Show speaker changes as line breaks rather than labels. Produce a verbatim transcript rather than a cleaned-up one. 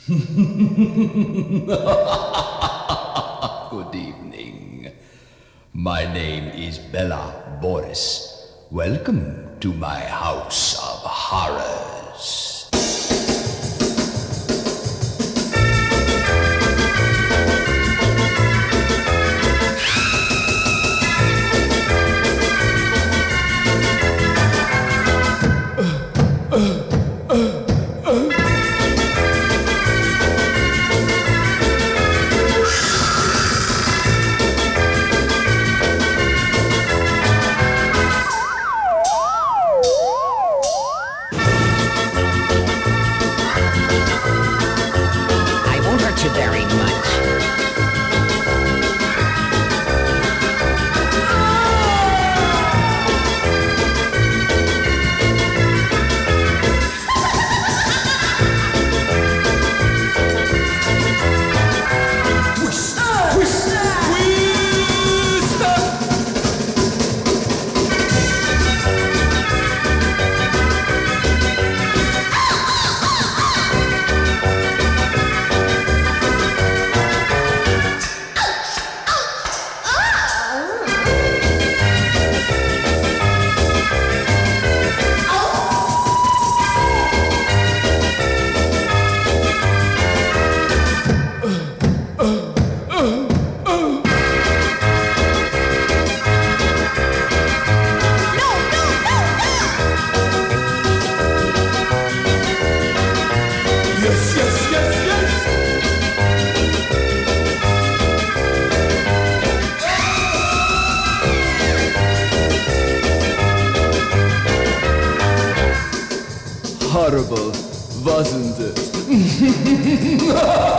Good evening. My name is Bella Boris. Welcome to my house of horrors.
Very much.
Twist, twist, twist. Yes, yes, yes, yes. Horrible, wasn't it?